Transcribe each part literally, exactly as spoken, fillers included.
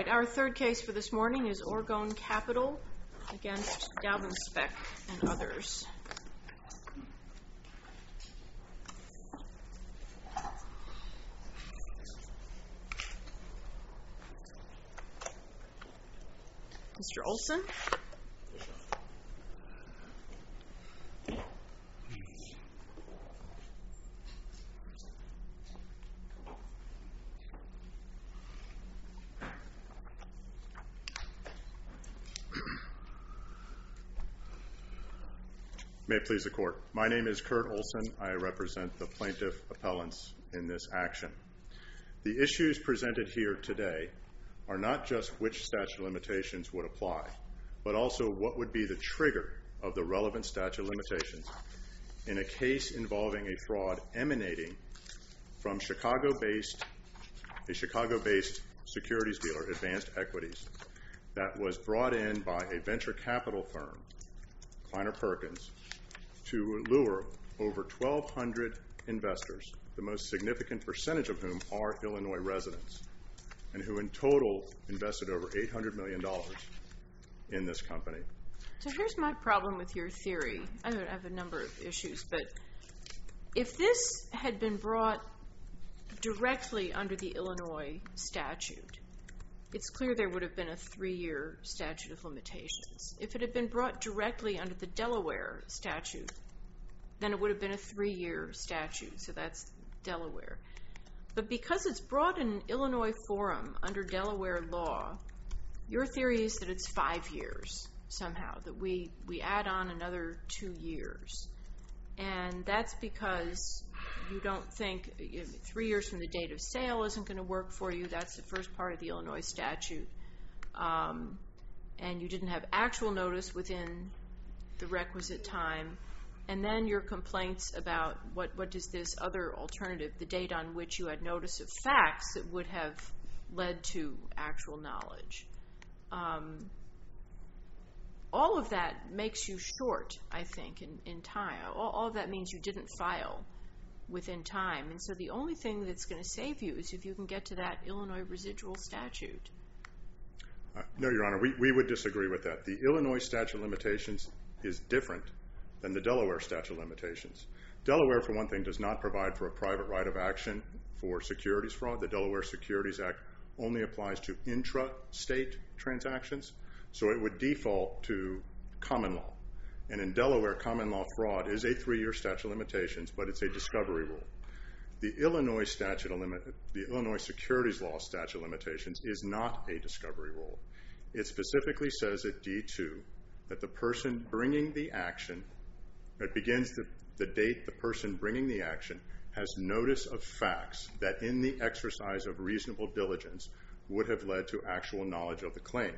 our third case for this morning is Orgone Capital against Dalvin Speck and others. Mister Olson. May it please the Court. My name is Kurt Olson. I represent the plaintiff appellants in this action. The issues presented here today are not just which statute of limitations would apply, but also what would be the trigger of the relevant statute of limitations in a case involving a fraud emanating from Chicago-based, a Chicago-based securities dealer, Advanced Equities, that was brought in by a venture capital firm, Kleiner Perkins, to lure over twelve hundred investors, the most significant percentage of whom are Illinois residents, and who in total invested over eight hundred million dollars in this company. So here's my problem with your theory. I have a number of issues, but if this had been brought directly under the Illinois statute, it's clear there would have been a three-year statute of limitations. If it had been brought directly under the Delaware statute, then it would have been a three-year statute, so that's Delaware. But because it's brought in an Illinois forum under Delaware law, your theory is that it's five years somehow, that we, we add on another two years. And that's because you don't think you know, three years from the date of sale isn't going to work for you. That's the first part of the Illinois statute. Um, and you didn't have actual notice within the requisite time. And then your complaints about what, what is this other alternative, the date on which you had notice of facts that would have led to actual knowledge. Um, all of that makes you short, I think, in, in time. All, all of that means you didn't file within time. And so the only thing that's going to save you is if you can get to that Illinois residual statute. Uh, no, Your Honor, we, we would disagree with that. The Illinois statute of limitations is different than the Delaware statute of limitations. Delaware, for one thing, does not provide for a private right of action for securities fraud. The Delaware Securities Act only applies to intra-state transactions, so it would default to common law. And in Delaware, common law fraud is a three-year statute of limitations, but it's a discovery rule. The Illinois statute of limit, the Illinois securities law statute of limitations is not a discovery rule. It specifically says at D two that the person bringing the action, it begins the, the date the person bringing the action has notice of facts that in the exercise of reasonable diligence would have led to actual knowledge of the claim.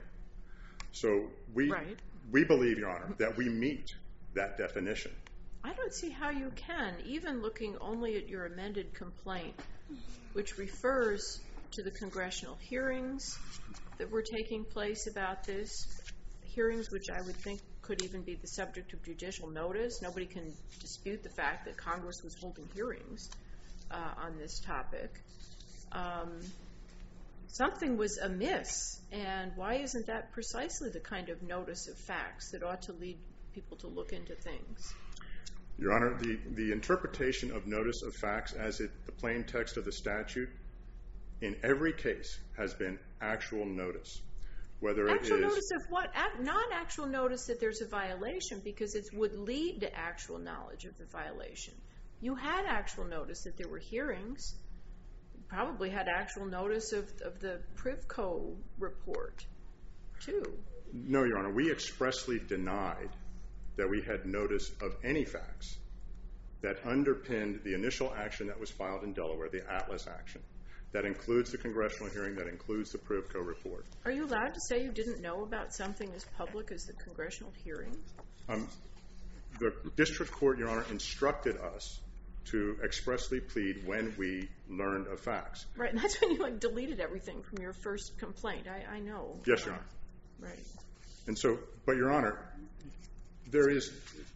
So we, right. we believe, Your Honor, that we meet that definition. I don't see how you can, even looking only at your amended complaint, which refers to the congressional hearings that were taking place about this, hearings which I would think could even be the subject of judicial notice. Nobody can dispute the fact that Congress was holding hearings uh, on this topic. Um, something was amiss, and why isn't that precisely the kind of notice of facts that ought to lead people to look into things? Your Honor, the, the interpretation of notice of facts as it, the plain text of the statute in every case has been actual notice. Whether it actual is, notice of what? Not actual notice that there's a violation, because it would lead to actual knowledge of the violation. You had actual notice that there were hearings. You probably had actual notice of, of the Privco report, too. No, Your Honor. We expressly denied that we had notice of any facts that underpinned the initial action that was filed in Delaware, the Atlas action. That includes the congressional hearing, that includes the Privco report. Are you allowed to say you didn't know about something as public as the congressional hearing? Um, the district court, Your Honor, instructed us to expressly plead when we learned of facts. Right, and that's when you like deleted everything from your first complaint. I, I know. Yes, Your Honor. Right. And so, but Your Honor, there is,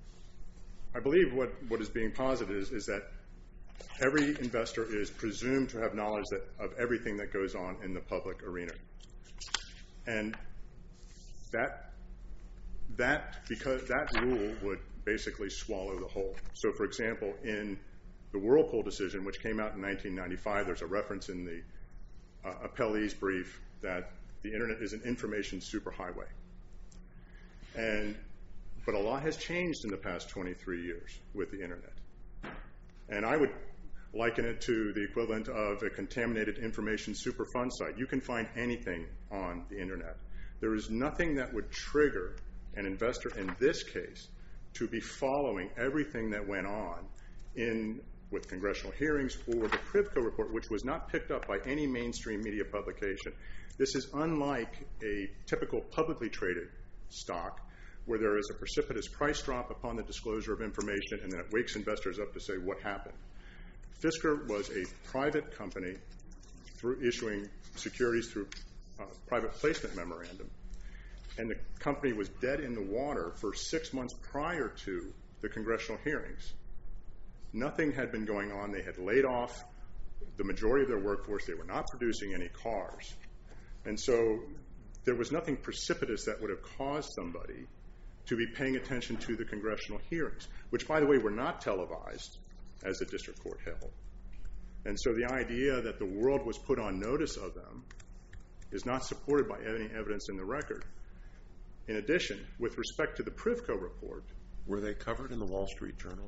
I believe what, what is being posited is, is that every investor is presumed to have knowledge that, of everything that goes on in the public arena. And that, that, because that rule would basically swallow the whole. So, for example, in the Whirlpool decision, which came out in nineteen ninety-five, there's a reference in the uh, appellee's brief that the internet is an information superhighway. And, but a lot has changed in the past twenty-three years with the internet. And I would liken it to the equivalent of a contaminated information superfund site. You can find anything on the internet. There is nothing that would trigger an investor in this case to be following everything that went on in with congressional hearings or the Privco report, which was not picked up by any mainstream media publication. This is unlike a typical publicly traded stock where there is a precipitous price drop upon the disclosure of information and then it wakes investors up to say what happened. Fisker was a private company through issuing securities through uh, private placement memorandum. And the company was dead in the water for six months prior to the congressional hearings. Nothing had been going on. They had laid off the majority of their workforce. They were not producing any cars. And so there was nothing precipitous that would have caused somebody to be paying attention to the congressional hearings, which, by the way, were not televised, as the district court held. And so the idea that the world was put on notice of them is not supported by any evidence in the record. In addition, with respect to the Privco report... Were they covered in the Wall Street Journal?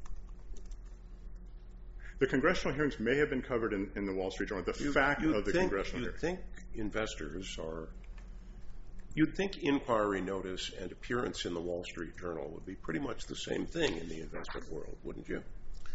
The congressional hearings may have been covered in, in the Wall Street Journal. The you, fact of the think, congressional you'd hearings. You'd think investors are... You'd think inquiry notice and appearance in the Wall Street Journal would be pretty much the same thing in the investment world, wouldn't you?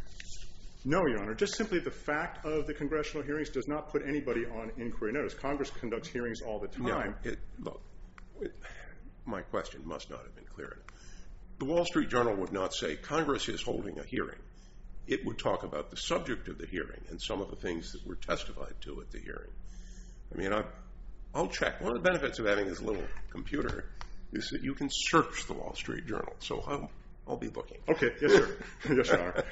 No, Your Honor. Just simply the fact of the congressional hearings does not put anybody on inquiry notice. Congress conducts hearings all the time. No, it, look, it, my question must not have been clear enough. The Wall Street Journal would not say Congress is holding a hearing. It would talk about the subject of the hearing and some of the things that were testified to at the hearing. I mean, I, I'll check. One of the benefits of having this little computer is that you can search the Wall Street Journal. So I'll, I'll be looking. Okay, yes, sir. Yes, Your Honor.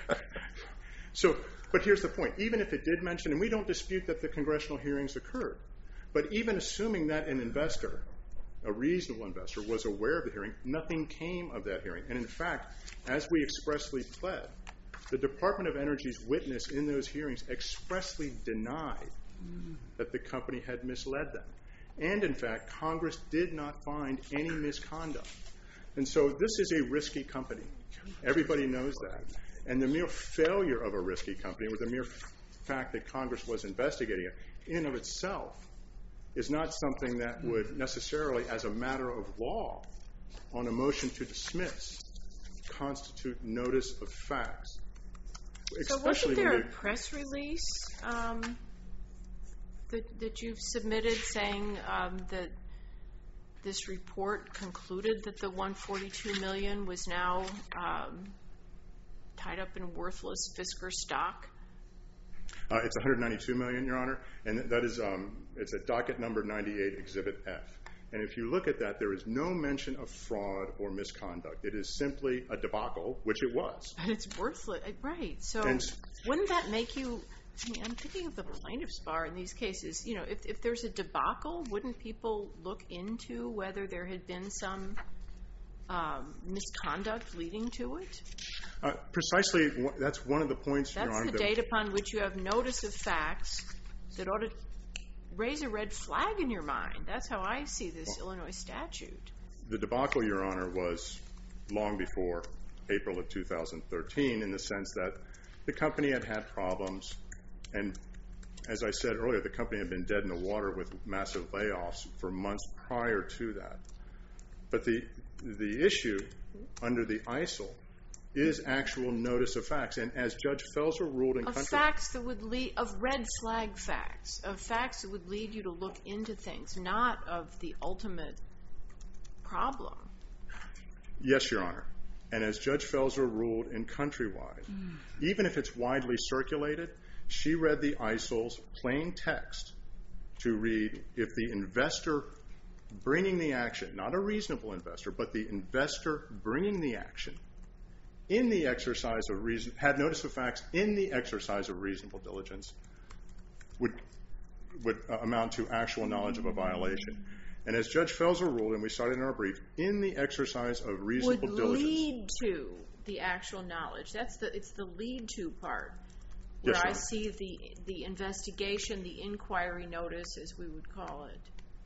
So, but here's the point. Even if it did mention, and we don't dispute that the congressional hearings occurred, but even assuming that an investor, a reasonable investor, was aware of the hearing, nothing came of that hearing. And in fact, as we expressly pled, the Department of Energy's witness in those hearings expressly denied that the company had misled them. And in fact, Congress did not find any misconduct. And so this is a risky company. Everybody knows that. And the mere failure of a risky company, or the mere fact that Congress was investigating it, in and of itself, is not something that would necessarily, as a matter of law, on a motion to dismiss, constitute notice of facts. So wasn't there a press release um, that, that you've submitted saying um, that this report concluded that the one hundred forty-two million dollars was now um, tied up in worthless Fisker stock? Uh, it's one hundred ninety-two million dollars, Your Honor, and that is um, it's at docket number ninety-eight, Exhibit F. And if you look at that, there is no mention of fraud or misconduct. It is simply a debacle, which it was. But it's worthless, right? So and, wouldn't that make you? I mean, I'm thinking of the plaintiff's bar in these cases. You know, if if there's a debacle, wouldn't people look into whether there had been some um, misconduct leading to it? Uh, precisely, that's one of the points, That's Your Honor. That's the date upon which you have notice of facts that ought to raise a red flag in your mind. That's how I see this well, Illinois statute. The debacle, Your Honor, was long before April of two thousand thirteen in the sense that the company had had problems, and as I said earlier, the company had been dead in the water with massive layoffs for months prior to that. But the the issue under the I S I L is actual notice of facts, and as Judge Felser ruled in of country... facts that would lead, of red flag facts, of facts that would lead you to look into things, not of the ultimate problem. Yes, Your Honor. And as Judge Felser ruled in Countrywide, mm. even if it's widely circulated, she read the I S I L's plain text to read, if the investor bringing the action, not a reasonable investor, but the investor bringing the action, in the exercise of reason, had notice of facts in the exercise of reasonable diligence, would would uh, amount to actual knowledge of a violation. And as Judge Felser ruled, and we cited in our brief, in the exercise of reasonable would diligence. lead to the actual knowledge. That's the it's the lead to part where Yes, Your I Honor. see the the investigation, the inquiry notice, as we would call it.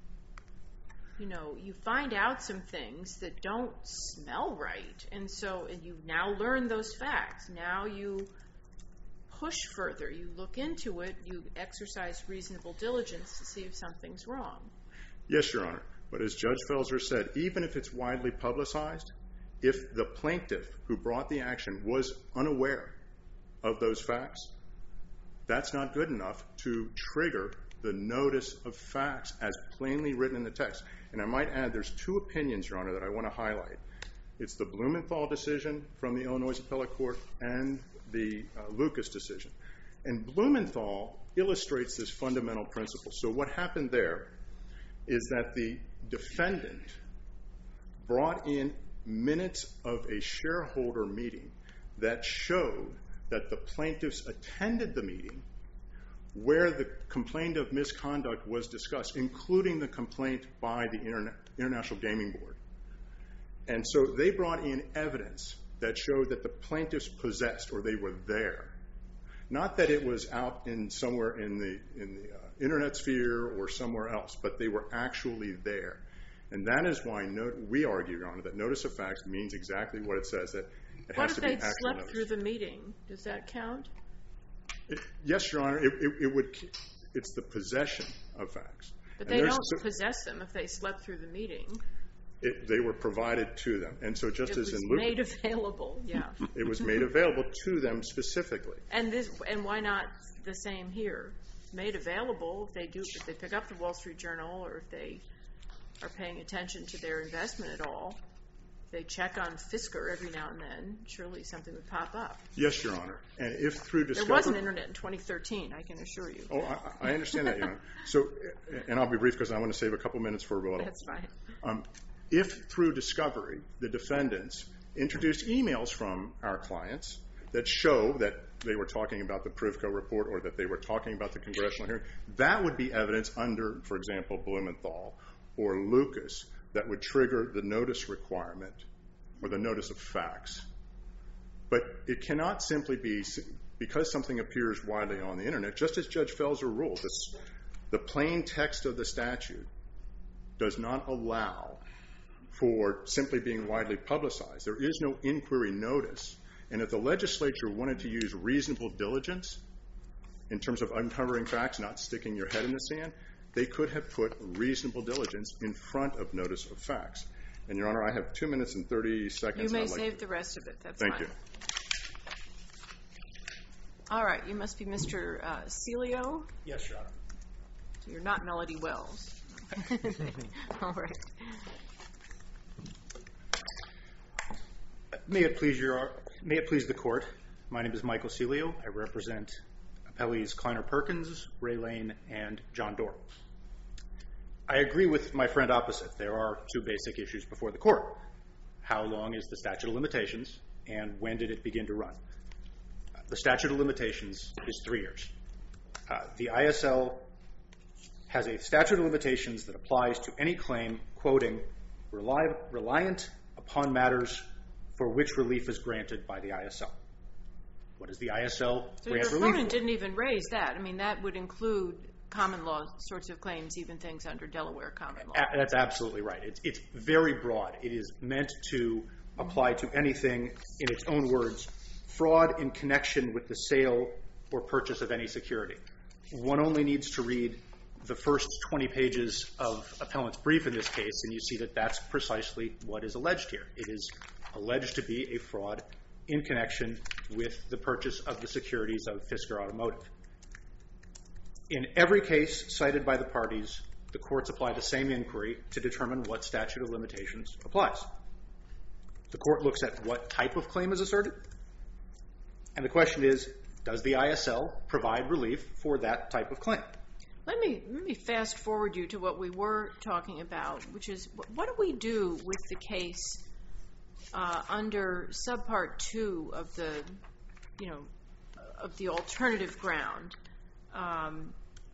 You know, you find out some things that don't smell right, and so and you now learn those facts. Now you push further. You look into it. You exercise reasonable diligence to see if something's wrong. Yes, Your Honor. But as Judge Felser said, even if it's widely publicized, if the plaintiff who brought the action was unaware of those facts, that's not good enough to trigger the notice of facts as plainly written in the text. And I might add, there's two opinions, Your Honor, that I want to highlight. It's the Blumenthal decision from the Illinois Appellate Court and the uh, Lucas decision. And Blumenthal illustrates this fundamental principle. So what happened there is that the defendant brought in minutes of a shareholder meeting that showed that the plaintiffs attended the meeting where the complaint of misconduct was discussed, including the complaint by the Interna- International Gaming Board. And so they brought in evidence that showed that the plaintiffs possessed, or they were there. Not that it was out in somewhere in the in the uh, internet sphere or somewhere else, but they were actually there. And that is why no, we argue, Your Honor, that notice of facts means exactly what it says, that it What has if to be they'd actual slept notice. through the meeting? Does that count? It, yes, Your Honor, it, it, it would. It's the possession of facts. But And they there's don't so- possess them if they slept through the meeting. It, they were provided to them. And so just It as was in Lucas, made available, yeah. it was made available to them specifically. And this, and why not the same here? Made available if they do, if they pick up the Wall Street Journal, or if they are paying attention to their investment at all. If they check on Fisker every now and then, surely something would pop up. Yes, Your Honor. And if through discovery... There was an internet in twenty thirteen, I can assure you. Oh, I, I understand that, Your Honor. So, and I'll be brief because I want to save a couple minutes for rebuttal. That's fine. Um, if through discovery the defendants introduced emails from our clients that show that they were talking about the Privco report or that they were talking about the congressional hearing, that would be evidence under, for example, Blumenthal or Lucas that would trigger the notice requirement or the notice of facts. But it cannot simply be, because something appears widely on the internet, just as Judge Felser ruled, this, the plain text of the statute does not allow for simply being widely publicized. There is no inquiry notice. And if the legislature wanted to use reasonable diligence in terms of uncovering facts, not sticking your head in the sand, they could have put reasonable diligence in front of notice of facts. And, Your Honor, I have two minutes and thirty seconds. You may I'd like save to... the rest of it. That's Thank fine. you. All right. You must be Mister Uh, Celio. Yes, Your Honor. So you're not Melody Wells. All right. May it please your, may it please the court. My name is Michael Celio. I represent appellees Kleiner Perkins, Ray Lane, and John Doerr. I agree with my friend opposite. There are two basic issues before the court. How long is the statute of limitations, and when did it begin to run? The statute of limitations is three years. Uh, the I S L has a statute of limitations that applies to any claim, quoting, rely, reliant upon matters for which relief is granted by the I S L. What does the I S L So grant your relief opponent for? didn't even raise that. I mean, that would include common law sorts of claims, even things under Delaware common law. A- That's absolutely right. It's, it's very broad. It is meant to apply to anything, in its own words, fraud in connection with the sale or purchase of any security. One only needs to read the first twenty pages of appellant's brief in this case, and you see that that's precisely what is alleged here. It is alleged to be a fraud in connection with the purchase of the securities of Fisker Automotive. In every case cited by the parties, the courts apply the same inquiry to determine what statute of limitations applies. The court looks at what type of claim is asserted, and the question is, does the I S L provide relief for that type of claim? Let me let me fast forward you to what we were talking about, which is what do we do with the case uh, under subpart two of the, you know, of the alternative ground, um,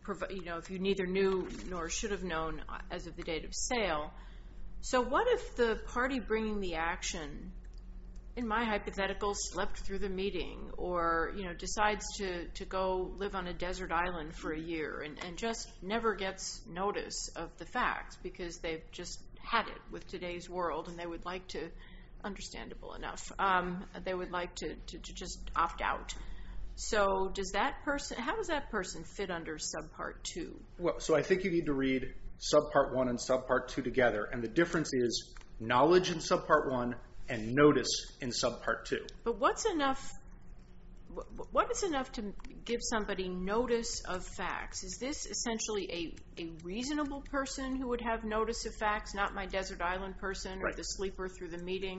prov- you know, if you neither knew nor should have known as of the date of sale. So what if the party bringing the action, in my hypothetical, slept through the meeting, or, you know, decides to, to go live on a desert island for a year and, and just never gets notice of the facts because they've just had it with today's world and they would like to, understandable enough, um, they would like to, to, to just opt out. So does that person, how does that person fit under subpart two? Well, so I think you need to read subpart one and subpart two together, and the difference is knowledge in subpart one and notice in subpart two. But what's enough, what is enough to give somebody notice of facts? Is this essentially a, a reasonable person who would have notice of facts, not my desert island person or right. the sleeper through the meeting?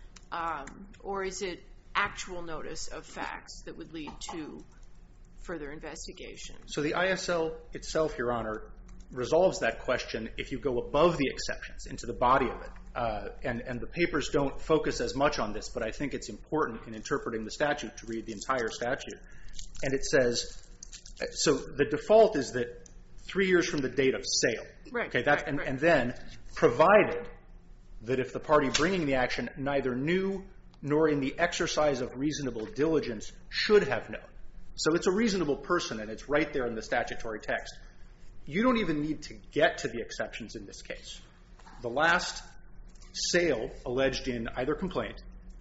Um, or is it actual notice of facts that would lead to further investigation? So the I S L itself, Your Honor, resolves that question if you go above the exceptions into the body of it. Uh, and, and the papers don't focus as much on this, but I think it's important in interpreting the statute to read the entire statute. And it says, so the default is that three years from the date of sale. Right, okay, that's, right, and, right. and then provided that if the party bringing the action neither knew nor in the exercise of reasonable diligence should have known. So it's a reasonable person, and it's right there in the statutory text. You don't even need to get to the exceptions in this case. The last sale alleged in either complaint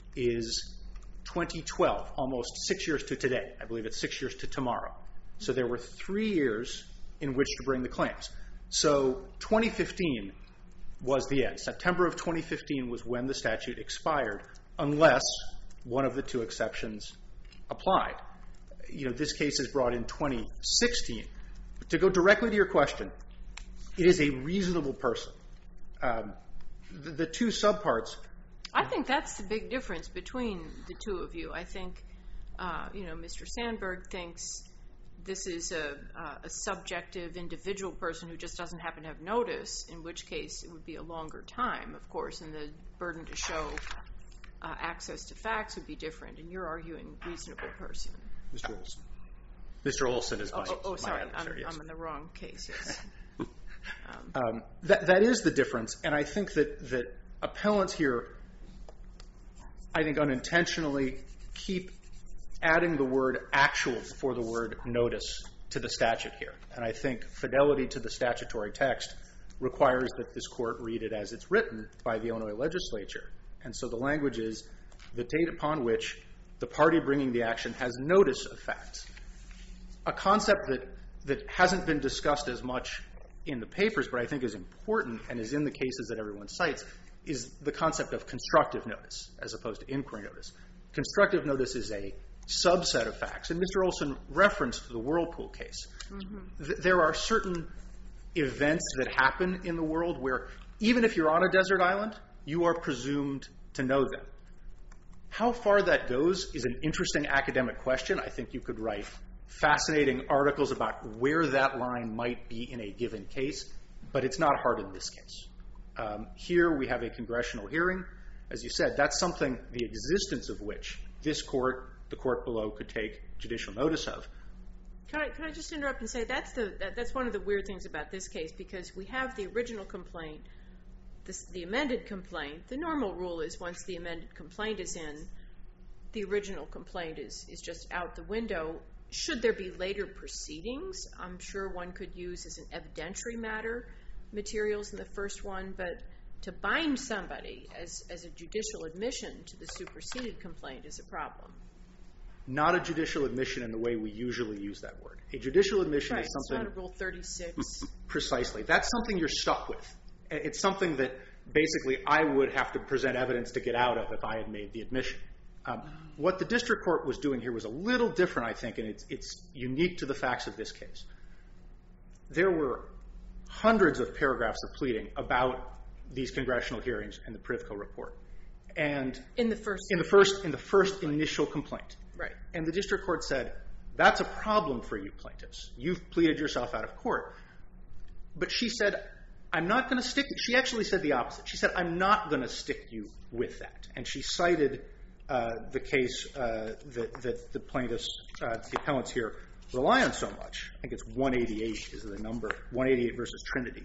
is twenty twelve, almost six years to today. I believe it's six years to tomorrow. So there were three years in which to bring the claims. So twenty fifteen was the end. September of twenty fifteen was when the statute expired, unless one of the two exceptions applied. You know, this case is brought in twenty sixteen. To go directly to your question, it is a reasonable person. Um, the, the two subparts. I think that's the big difference between the two of you. I think, uh, you know, Mister Sandberg thinks this is a, uh, a subjective individual person who just doesn't happen to have notice, in which case it would be a longer time, of course, and the burden to show uh, access to facts would be different. And you're arguing reasonable person. Mister Olson. Mister Olson is my, oh, oh, my sorry, adversary, I'm, yes. I'm in the wrong case, yes. um, um, that, that is the difference, and I think that, that appellants here, I think unintentionally, keep adding the word actual before the word notice to the statute here. And I think fidelity to the statutory text requires that this court read it as it's written by the Illinois legislature. And so the language is the date upon which the party bringing the action has notice of facts. A concept that, that hasn't been discussed as much in the papers, but I think is important and is in the cases that everyone cites, is the concept of constructive notice as opposed to inquiry notice. Constructive notice is a subset of facts. And Mister Olson referenced the Whirlpool case. Mm-hmm. Th- there are certain events that happen in the world where even if you're on a desert island, you are presumed to know them. How far that goes is an interesting academic question. I think you could write fascinating articles about where that line might be in a given case, but it's not hard in this case. Um, here we have a congressional hearing. As you said, that's something, the existence of which this court, the court below, could take judicial notice of. Can I, can I just interrupt and say that's the that, that's one of the weird things about this case, because we have the original complaint, this, the amended complaint. The normal rule is once the amended complaint is in, the original complaint is, is just out the window. Should there be later proceedings? I'm sure one could use as an evidentiary matter materials in the first one, but to bind somebody as, as a judicial admission to the superseded complaint is a problem. Not a judicial admission in the way we usually use that word. A judicial admission right, is something... it's not a Rule thirty-six. Precisely. That's something you're stuck with. It's something that basically I would have to present evidence to get out of if I had made the admission. Um, what the district court was doing here was a little different, I think, and it's, it's unique to the facts of this case. There were hundreds of paragraphs of pleading about these congressional hearings and the Privco report. And in the first in the first in the first initial complaint. Right. And the district court said, that's a problem for you plaintiffs. You've pleaded yourself out of court. But she said, I'm not going to stick, she actually said the opposite. She said, I'm not going to stick you with that. And she cited uh, the case uh, that, that the plaintiffs, uh, the appellants here, rely on so much. I think it's one eighty-eight is the number, one eighty-eight versus Trinity.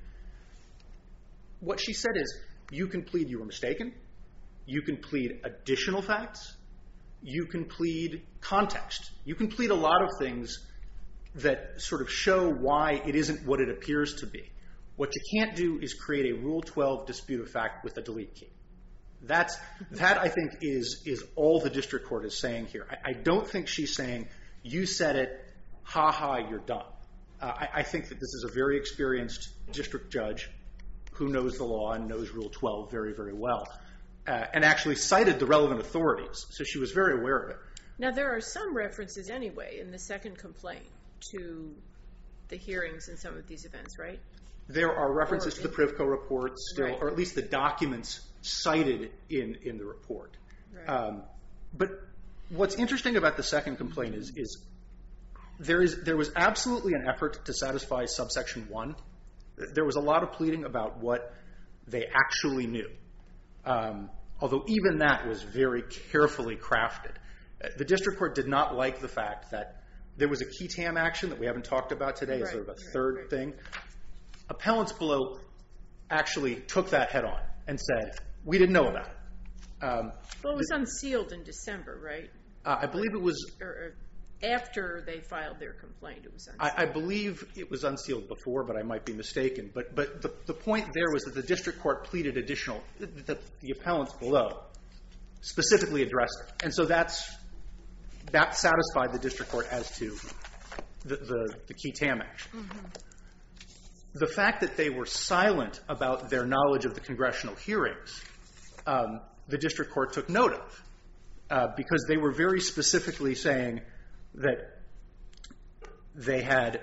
What she said is, you can plead you were mistaken, you can plead additional facts, you can plead context. You can plead a lot of things that sort of show why it isn't what it appears to be. What you can't do is create a Rule twelve dispute of fact with a delete key. That's, that, I think, is, is all the district court is saying here. I, I don't think she's saying, you said it, ha-ha, you're done. Uh, I, I think that this is a very experienced district judge who knows the law and knows Rule twelve very, very well, uh, and actually cited the relevant authorities. So she was very aware of it. Now, there are some references anyway in the second complaint to the hearings in some of these events, right? There are references to the Privco report still, right. or at least the documents cited in, in the report. Right. Um, but what's interesting about the second complaint is, is there is there was absolutely an effort to satisfy subsection one. There was a lot of pleading about what they actually knew, um, although even that was very carefully crafted. The district court did not like the fact that there was a key tam action that we haven't talked about today, as right, sort of a right, third right. thing. Appellants below actually took that head on and said, we didn't know about it. Um, Well, it was unsealed in December, right? uh, I believe it was, Or, or after they filed their complaint, it was unsealed. I, I believe it was unsealed before, but I might be mistaken. But but the, the point there was that the district court pleaded additional, the, the appellants below specifically addressed it. And so that's, that satisfied the district court as to the, the, the key tam action. Mm-hmm. The fact that they were silent about their knowledge of the congressional hearings, um, the district court took note of, uh, because they were very specifically saying that they had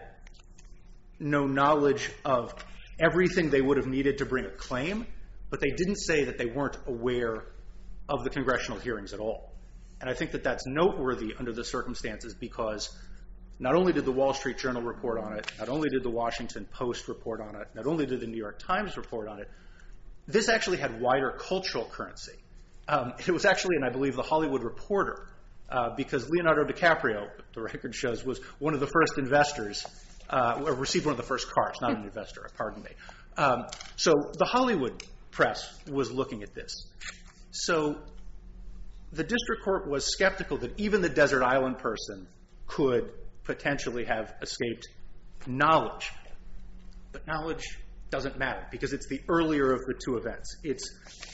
no knowledge of everything they would have needed to bring a claim, but they didn't say that they weren't aware of the congressional hearings at all. And I think that that's noteworthy under the circumstances, because not only did the Wall Street Journal report on it, not only did the Washington Post report on it, not only did the New York Times report on it, this actually had wider cultural currency. Um, it was actually, and I believe, the Hollywood Reporter, uh, because Leonardo DiCaprio, the record shows, was one of the first investors, uh, or received one of the first cars, not an investor, pardon me. Um, so the Hollywood press was looking at this. So the district court was skeptical that even the desert island person could potentially have escaped knowledge. But knowledge doesn't matter, because it's the earlier of the two events. It's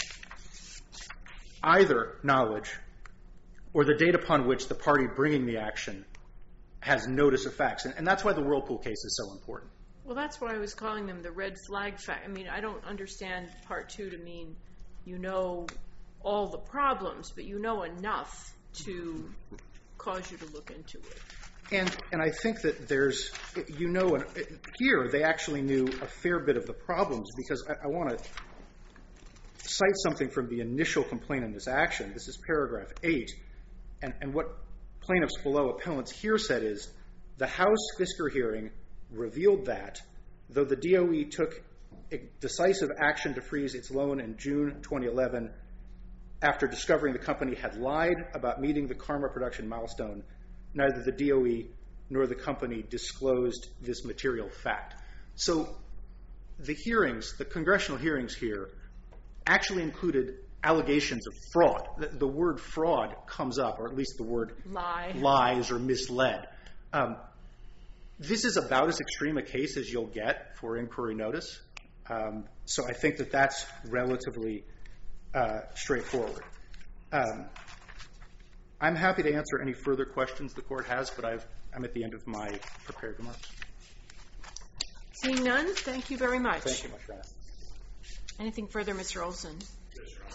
either knowledge or the date upon which the party bringing the action has notice of facts. And, and that's why the Whirlpool case is so important. Well, that's why I was calling them the red flag fact. I mean, I don't understand part two to mean you know all the problems, but you know enough to cause you to look into it. And and I think that there's, you know, here they actually knew a fair bit of the problems, because I, I want to cite something from the initial complaint in this action. This is paragraph eight. And, and what plaintiffs below appellants here said is, the House Fisker hearing revealed that, though the D O E took decisive action to freeze its loan in June twenty eleven, after discovering the company had lied about meeting the Karma production milestone, neither the D O E nor the company disclosed this material fact. So the hearings, the congressional hearings here, actually included allegations of fraud. The, the word fraud comes up, or at least the word Lie. lies or misled. Um, this is about as extreme a case as you'll get for inquiry notice. Um, so I think that that's relatively uh, straightforward. Um, I'm happy to answer any further questions the court has, but I've, I'm at the end of my prepared remarks. Seeing none, thank you very much. Thank you much, Rana. Anything further, Mister Olson? Yes, Your Honor.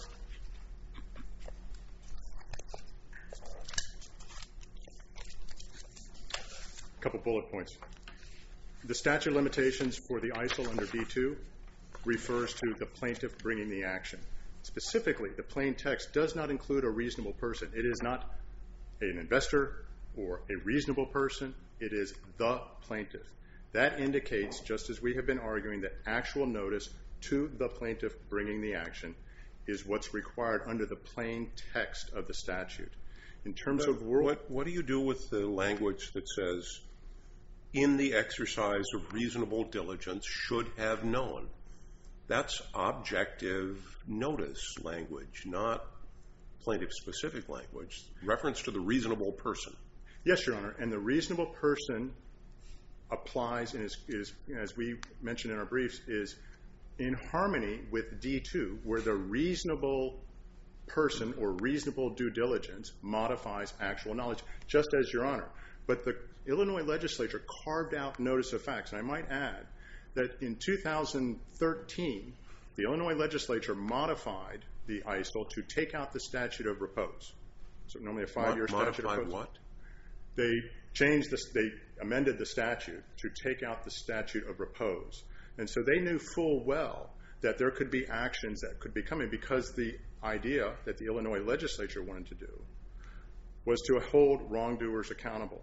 A couple bullet points. The statute of limitations for the I S I L under B two refers to the plaintiff bringing the action. Specifically, the plain text does not include a reasonable person. It is not an investor or a reasonable person. It is the plaintiff. That indicates, just as we have been arguing, that actual notice to the plaintiff bringing the action is what's required under the plain text of the statute. In terms But of world... What, what do you do with the language that says in the exercise of reasonable diligence, should have known. That's objective notice language, not plaintiff-specific language. Reference to the reasonable person. Yes, Your Honor, and the reasonable person applies, and is, is, as we mentioned in our briefs, is in harmony with D two, where the reasonable person or reasonable due diligence modifies actual knowledge, just as Your Honor. But the Illinois legislature carved out notice of facts, and I might add that in two thousand thirteen, the Illinois legislature modified the I S O to take out the statute of repose. So normally a five-year statute of repose. Modified what? They changed this, they amended the statute to take out the statute of repose. And so they knew full well that there could be actions that could be coming, because the idea that the Illinois legislature wanted to do was to hold wrongdoers accountable.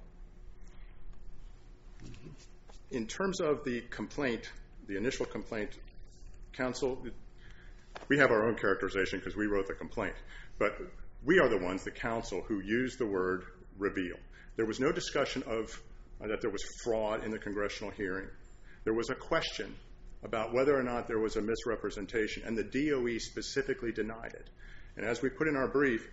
In terms of the complaint, the initial complaint, counsel, we have our own characterization because we wrote the complaint, but we are the ones, the counsel, who used the word reveal. There was no discussion of uh, that there was fraud in the congressional hearing. There was a question about whether or not there was a misrepresentation, and the D O E specifically denied it. And as we put in our brief,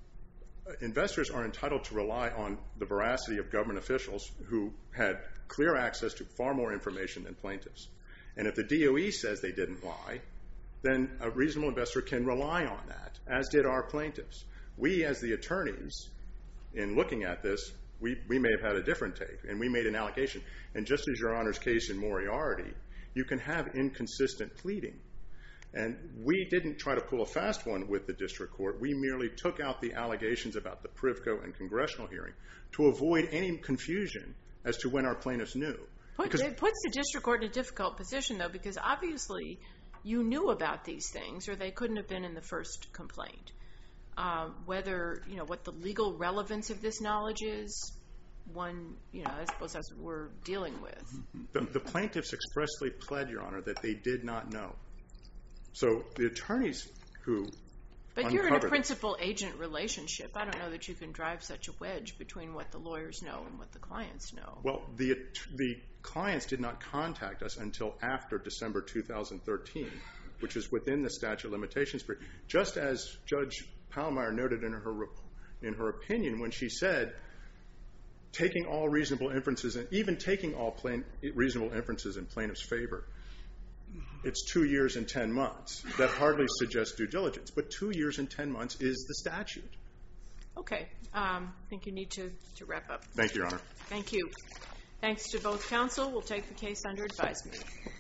investors are entitled to rely on the veracity of government officials who had clear access to far more information than plaintiffs. And if the D O E says they didn't lie, then a reasonable investor can rely on that, as did our plaintiffs. We, as the attorneys, in looking at this, we, we may have had a different take, and we made an allegation. And just as Your Honor's case in Moriarty, you can have inconsistent pleading. And we didn't try to pull a fast one with the district court. We merely took out the allegations about the Privco and congressional hearing to avoid any confusion as to when our plaintiffs knew. Put, it puts the district court in a difficult position, though, because obviously you knew about these things, or they couldn't have been in the first complaint. Uh, whether, you know, what the legal relevance of this knowledge is, one, you know, I suppose that's what we're dealing with. The, the plaintiffs expressly pled, Your Honor, that they did not know. So the attorneys who But you're in a uncovered- principal-agent relationship. I don't know that you can drive such a wedge between what the lawyers know and what the clients know. Well, the the clients did not contact us until after December two thousand thirteen, which is within the statute of limitations period. Just as Judge Pallmeyer noted in her in her opinion when she said, taking all reasonable inferences, and even taking all plain, reasonable inferences in plaintiff's favor, it's two years and ten months. That hardly suggests due diligence, but two years and ten months is the statute. Okay. Um, I think you need to, to wrap up. Thank you, Your Honor. Thank you. Thanks to both counsel. We'll take the case under advisement.